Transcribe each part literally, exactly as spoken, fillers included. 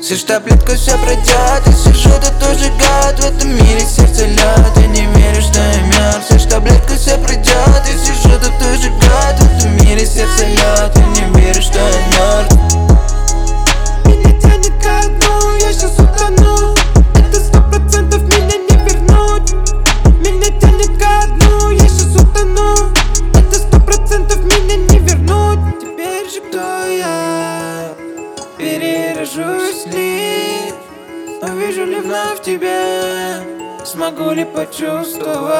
Съешь таблетку, все пройдет. Я сижу, ты тоже гад. В этом мире сердце лед. Я не верю, что я мертв. Съешь таблетку, все пройдет. Я сижу, ты тоже гад. В этом мире сердце лед. Я не верю, что я мертв. Меня тянет ко дну, я сейчас утону. Это сто процентов меня не вернуть. Меня тянет ко дну, я сейчас утону. Это сто процентов меня не вернуть. Теперь же кто я? Перерожусь ли? Увижу ли вновь тебя? Смогу ли почувствовать?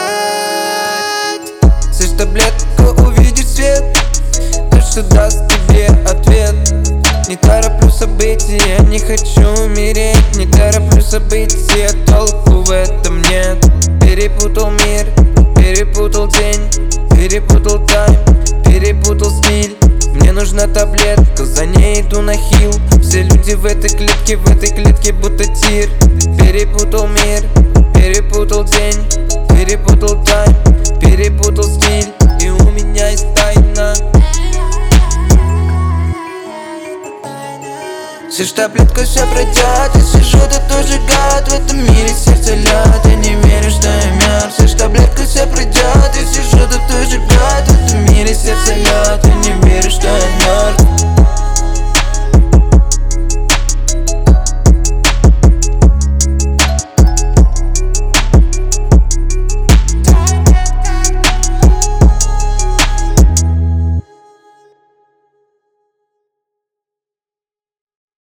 Съешь таблетку, увидишь свет. То, что даст тебе ответ. Не тороплю события, не хочу умереть. Не тороплю события, толку в этом нет. Перепутал мир, перепутал день, перепутал тайм, перепутал стиль. Мне нужна таблетка, за ней иду на хил. Все люди в этой клетке, в этой клетке будто тир. Перепутал мир, перепутал день, перепутал тайм, перепутал стиль. И у меня есть тайна. Съешь таблетку, все пройдет. Я сижу, ты тоже гад. В этом мире сердце лед. Я не верю, что я мертв.